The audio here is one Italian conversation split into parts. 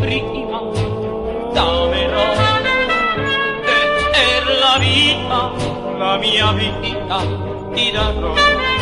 prima t'amerò, e per la vita, la mia vita ti darò.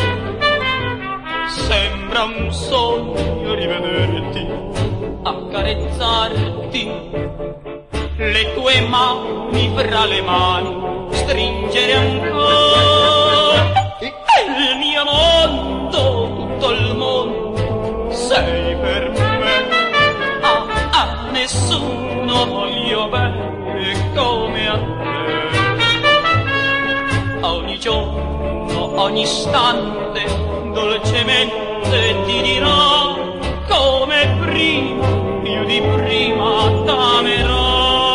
Sembra un sogno rivederti, accarezzarti, le tue mani fra le mani stringere ancora. Il mio mondo, tutto il mondo sei per me. A nessuno voglio bene come a te. Ogni giorno, ogni istante dolcemente ti dirò, come prima, più di prima t'amerò.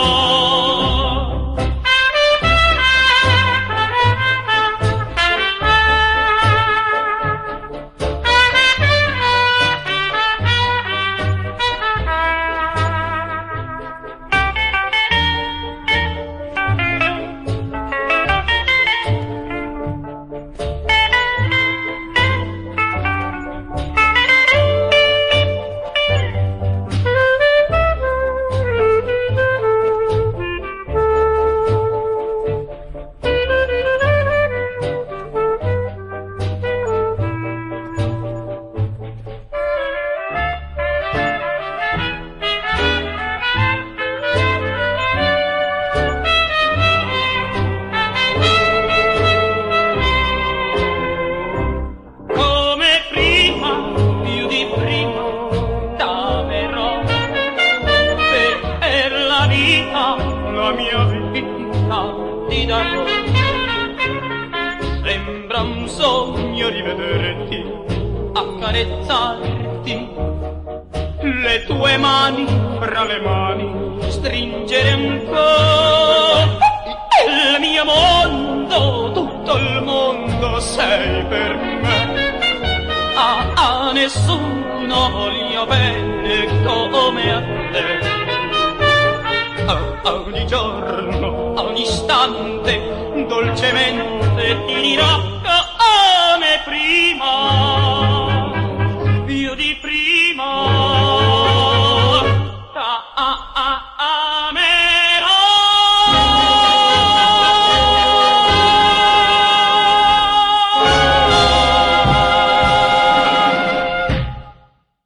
La mia vita ti darò. Sembra un sogno rivederti, accarezzarti, le tue mani fra le mani stringere ancora. Il mio mondo, tutto il mondo sei per me. A nessuno voglio bene come a te. Ogni giorno, ogni istante, dolcemente ti dirò,